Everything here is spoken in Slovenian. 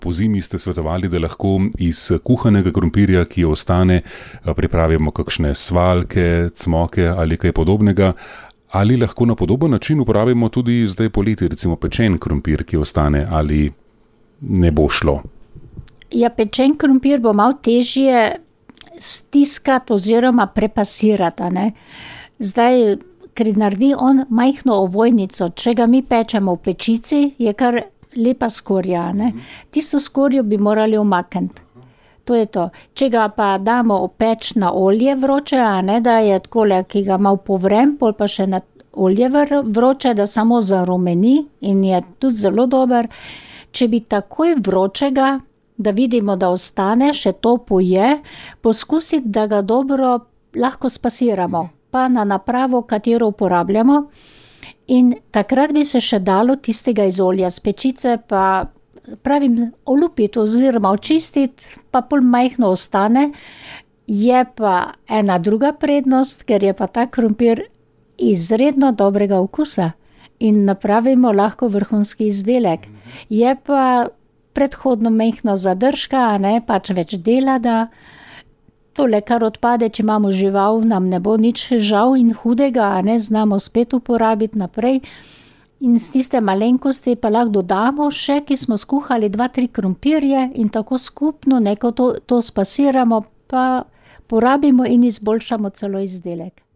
pozimi ste svetovali, da lahko iz kuhanega krompirja, ki ostane, pripravimo kakšne svaljke, cmoke ali kaj podobnega. Ali lahko na podoben način uporabimo tudi zdaj poleti, recimo pečen krompir, ki ostane, ali ne bo šlo? Ja, pečen krompir bo malo težje stiskati oziroma prepasirati, ne. Zdaj, ker naredi on majhno ovojnico, če ga mi pečemo v pečici, je kar lepa skorja, ne. Tisto skorjo bi morali umakniti. To je to. Če ga pa damo opeč na olje vroče, da je takole, ki ga malo povrem, pol pa še na olje vroče, da samo zarumeni in je tudi zelo dober. Če bi takoj vročega, da vidimo, da ostane, še topo je, poskusiti, da ga dobro lahko spasiramo, pa na napravo, katero uporabljamo. In takrat bi se še dalo tistega iz olja s pečice, pa pravim, olupiti oziroma očistiti, pa pol majhno ostane. Je pa ena druga prednost, ker je pa ta krompir izredno dobrega okusa in napravimo lahko vrhunski izdelek. Je pa predhodno majhno zadržka, pač več dela, da tole, kar odpade, če imamo žival, nam ne bo nič žal in hudega, znamo spet uporabiti naprej. In s tiste malenkosti pa lahko dodamo še, ki smo skuhali 2-3 krompirje in tako skupno neko to spasiramo, pa porabimo in izboljšamo celo izdelek.